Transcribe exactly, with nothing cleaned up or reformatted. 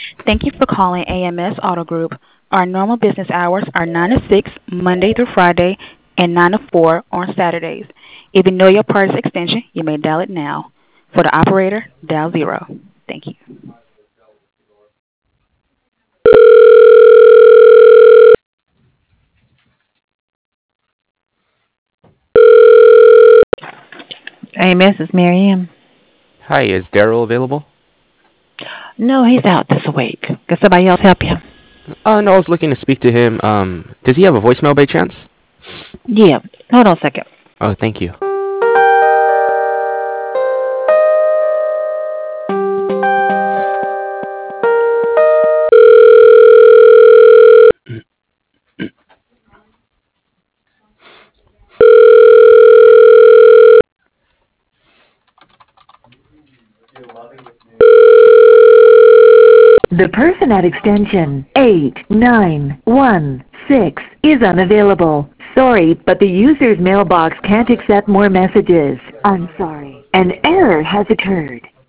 Thank you for calling A M S Auto Group. Our normal business hours are nine to six, Monday through Friday, and nine to four on Saturdays. If you know your party's extension, you may dial it now. For the operator, dial zero. Thank you. Hey, Missus Miriam. Hi, is Daryl available? No, he's out this week. Can somebody else help you? Uh, no, I was looking to speak to him. Um, does he have a voicemail by chance? Yeah. Hold on a second. Oh, thank you. The person at extension eight nine one six is unavailable. Sorry, but the user's mailbox can't accept more messages. I'm sorry. An error has occurred.